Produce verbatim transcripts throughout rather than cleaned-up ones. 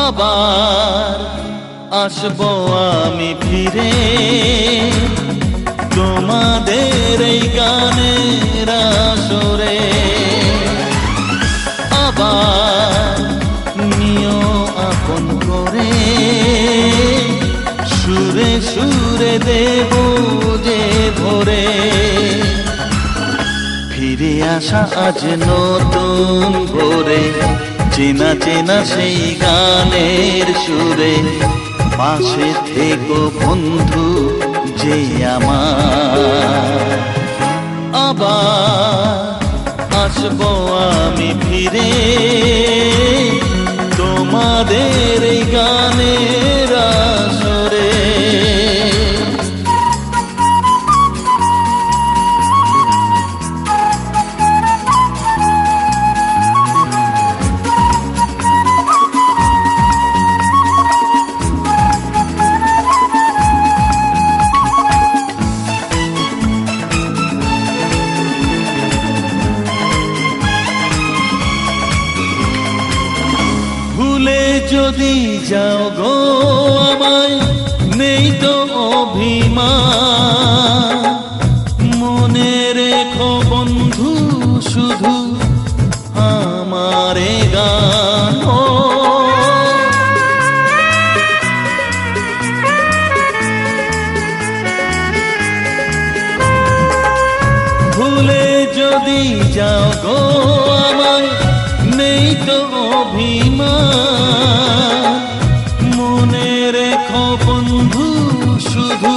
আবার আসবো আমি ফিরে তোমাদের এই গানের আসরে। আবার নিও আপন করে, সুরে সুরে দেব যে ভরে। ফিরে আসা আজ নতুন ভোরে, চেনা চেনা সেই গানের সুরে। পাশে থেকো বন্ধু যে আমার। আবার আসবো আমি ফিরে তোমাদের এই গানের আসরে। ভুলে যদি যাও গো আমায়, নেই তো অভিমান। মনে রেখো বন্ধু শুধু আমারে গান। ভুলে যদি যাও গো আমায়, নেই তো অভিমান। মনে রেখো বন্ধু শুধু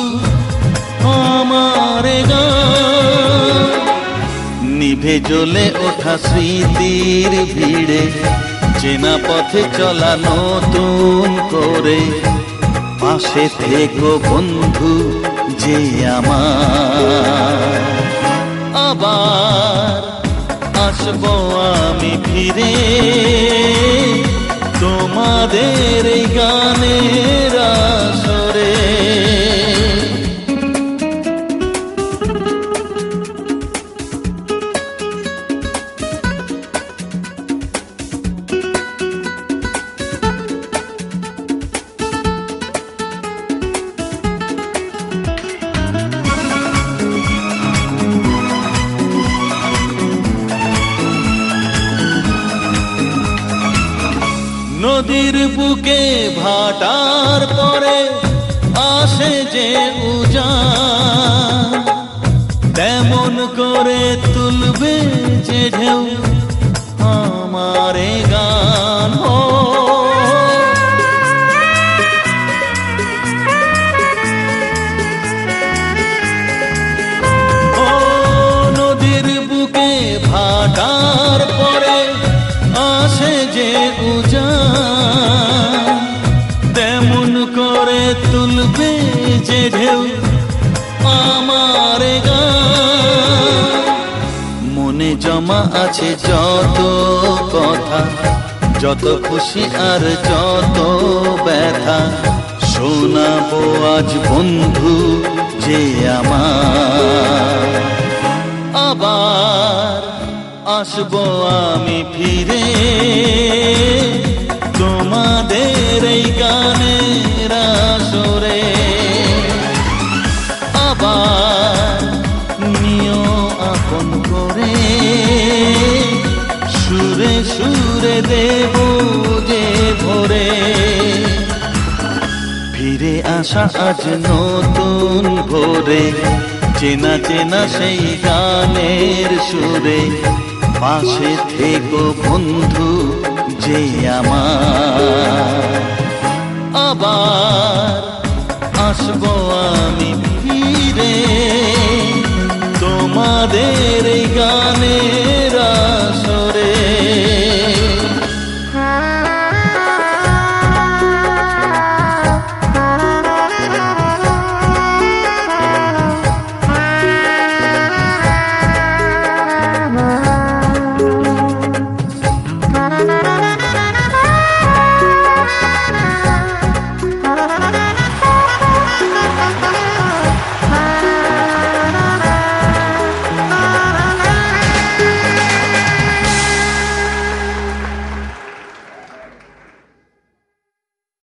আমার গান। নিভে জ্বলে ওঠা স্মৃতির ভিড়ে, চেনা পথে চলা নতুন করে। পাশে থেকো বন্ধু যে আমার। আবার আসবো আমি ফিরে তোমাদের এই গানের আসরে। নদীর বুকে ভাটার পরে আসে যে উজান, তেমন করে তুলবে যে ঢেউ আমারে গান। ও নদীর বুকে ভাটার পরে আসে যে উজান, তেমন করে তুলবে যে ঢেউ আমার গান। মনে জমা আছে যত কথা, যত খুশি আর যত ব্যথা। শোনাবো আজ বন্ধু যে আমার। আবার আসবো আমি ফিরে তোমাদের এই গানের আসরে। আবার নিও আপন করে, সুরে সুরে দেব যে ভরে। ফিরে আসা আজ নতুন ভোরে, চেনা চেনা সেই গানের সুরে। পাশে থেকো বন্ধু যে আমার। আবার আসবো আমি ফিরে তোমাদের এই গানে